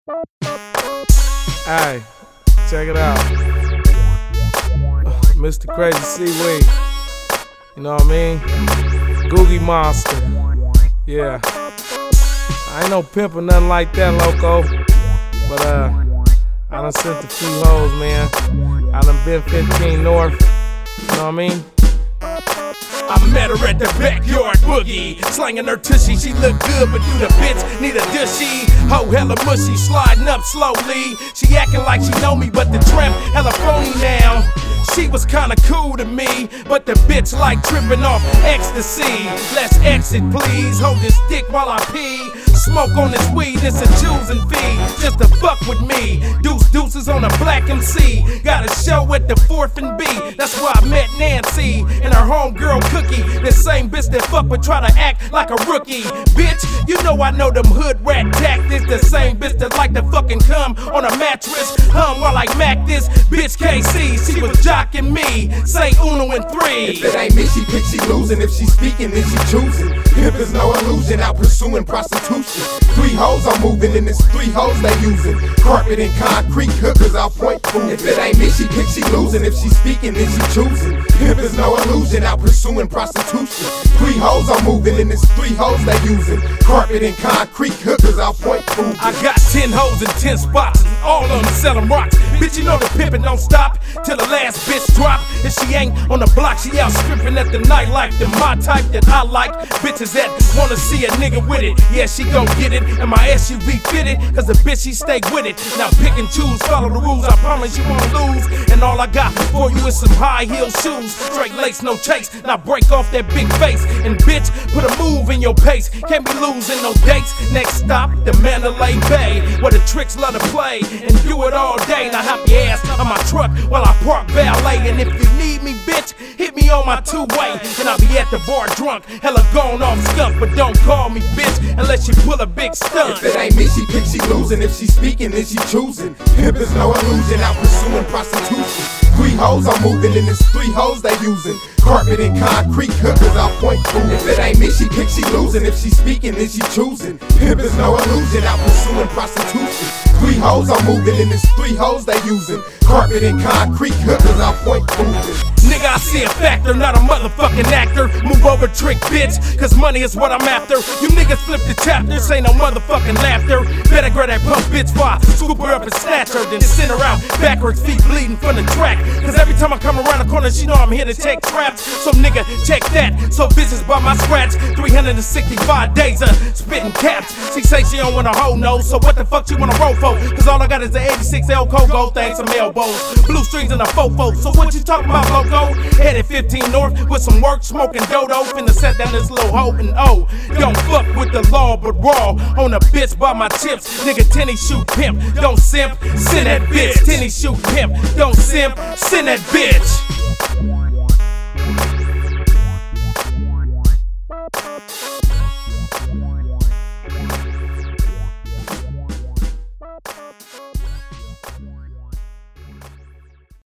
Hey, check it out. Mr. Crazy Seaweed. You know what I mean? Googie Monster. Yeah. I ain't no pimp or nothing like that, loco. But I done sent a few hoes, man. I done been 15 North. You know what I mean? I met her at the backyard boogie, slanging her tushy. She look good, but you the bitch need a dushy. Ho hella mushy, sliding up slowly. She acting like she know me, but the tramp hella phony now. She was kinda cool to me, but the bitch like tripping off ecstasy. Let's exit, please. Hold this dick while I pee. Smoke on this weed, it's a choosing fee. Just to fuck with me. Deuces on a black MC. Got a show at the 4th and B. That's where I met Nancy and her homegirl Cookie. The same bitch that fuck but try to act like a rookie. Bitch, you know I know them hood rat tactics. The same bitch that like to fucking come on a mattress. Hum while I mac this bitch KC. She was jocking me. Say Uno and 3. If it ain't me, she pick, she losing. If she speaking, then she choosing. Pimp is no illusion, out pursuing prostitution. 3 hoes I'm moving, and it's 3 hoes they using. Carpet and concrete, hookers out point food. If it ain't me, she pick, she losing. If she speaking, then she choosing. Pimp is no illusion, out pursuing prostitution. 3 hoes I'm moving, and it's 3 hoes they using. Carpet and concrete, hookers out point food. I got 10 hoes in 10 spots, and all of them sellin' rocks. Bitch, you know the pimpin' don't stop till the last bitch drop. If she ain't on the block, she out strippin' at the nightlife. Then my type that I like, bitches that wanna see a nigga with it. Yeah, she gon' get it, and my SUV fitted, cause the bitch she stay with it. Now pick and choose, follow the rules, I promise you won't lose. And all I got for you is some high heel shoes. Straight lace, no chase, now break off that big face. And bitch, put a move in your pace, can't be losing no dates. Next stop, the Mandalay Bay, where the tricks love to play, and do it all day. Now hop your ass on my truck while I park valet. And if you need me, bitch, hit me on my 2-way, and I'll be at the bar drunk, hella gone off skunk. But don't call me bitch unless you pull a big stunt. If it ain't me, she pick, she losing. If she speaking, then she choosing. Pimp is no illusion, out pursuing prostitution. 3 hoes I'm moving, and it's 3 hoes they using. Carpet and concrete, hookers out point food. If it ain't me, she pick, she losing. If she speaking, then she choosing. Pimp is no illusion, out pursuing prostitution. 3 hoes I'm moving, and it's 3 hoes they using. Carpet and concrete, hookers out point food. Nigga, I see a factor, not a motherfucking actor. Move over, trick bitch, cause money is what I'm after. You niggas flip the chapters, ain't no motherfucking laughter. Better grab that pump bitch while I scoop her up and snatch her, then send her out backwards, feet bleeding from the track. Cause every time I come around the corner, she know I'm here to take traps. So nigga, check that, so bitches by my scratch. 365 days of spitting caps. She say she don't want a hoe, no, so what the fuck she wanna roll for? Cause all I got is an 86 L Cogo, thanks some elbows. Blue strings and a fofo, so what you talking about, loco? Headed 15 North with some work, smoking dodo. Finna set down this little hoe and oh, don't fuck with the law, but raw on a bitch by my chips. Nigga, Tenny shoot pimp, don't simp, send that bitch. Tenny shoot pimp, don't simp, send that bitch.